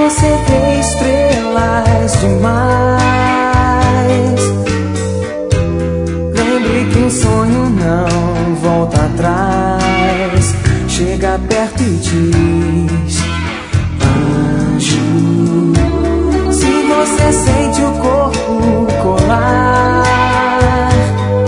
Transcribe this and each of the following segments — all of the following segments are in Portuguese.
você vê estrelas demais, lembre que um sonho não volta atrás. Chega perto e diz: anjo. Se você sente o corpo colar,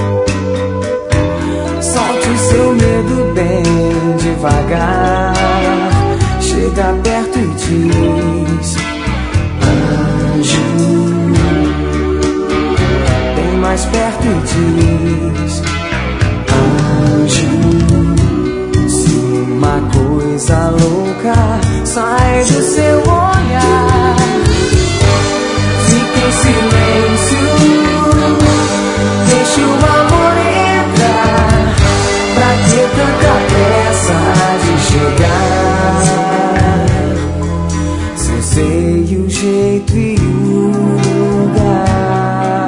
solte o seu medo bem devagar. Chega perto e diz: anjo. Vem mais perto e diz: anjo. Se uma coisa louca sai do seu olhar, fique em silêncio, deixe o amor entrar. Pra que tanta pressa de chegar? Se eu sei o jeito e o lugar,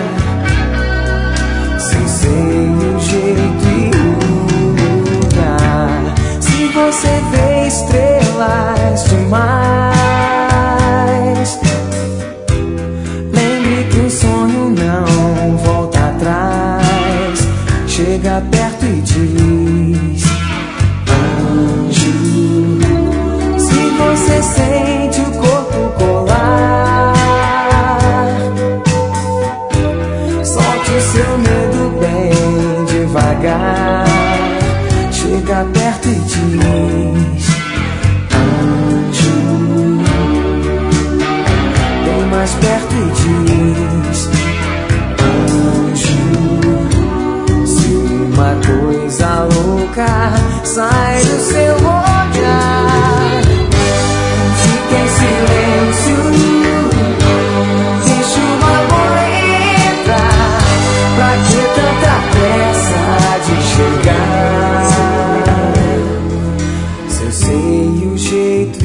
se eu sei o jeito e o lugar. Se você vê estrelas demais, lembre que o sonho não volta atrás. Chega perto e diz: anjo. Se você sente o corpo colar, solte o seu medo bem devagar. Chega perto e diz: anjo. Vem mais perto e diz: anjo. Se uma coisa louca sai do seu olhar, fique em silêncio, deixa o amor entrar. Pra que tanta pressa de chegar? Se eu sei o jeito